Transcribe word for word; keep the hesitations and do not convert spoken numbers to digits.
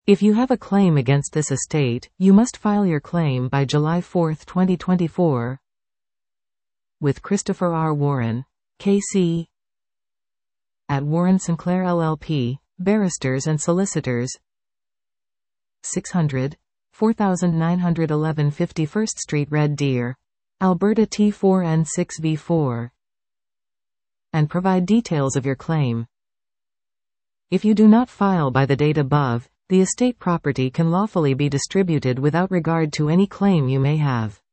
If you have a claim against this estate, you must file your claim by July fourth, twenty twenty-four with Christopher R. Warren, K C at Warren Sinclair L L P, Barristers and Solicitors, six hundred, four thousand nine hundred eleven fifty-first Street, Red Deer, Alberta T four N six V four, and provide details of your claim. If you do not file by the date above, the estate property can lawfully be distributed without regard to any claim you may have.